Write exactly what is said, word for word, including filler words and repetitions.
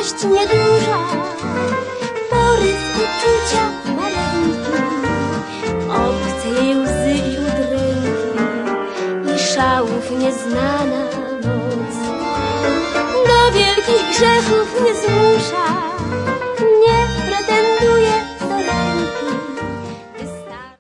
miłość nieduża, porys uczucia maleńki, obce jej łzy i udręki i szałów nieznana moc. Do wielkich grzechów nie zmusza,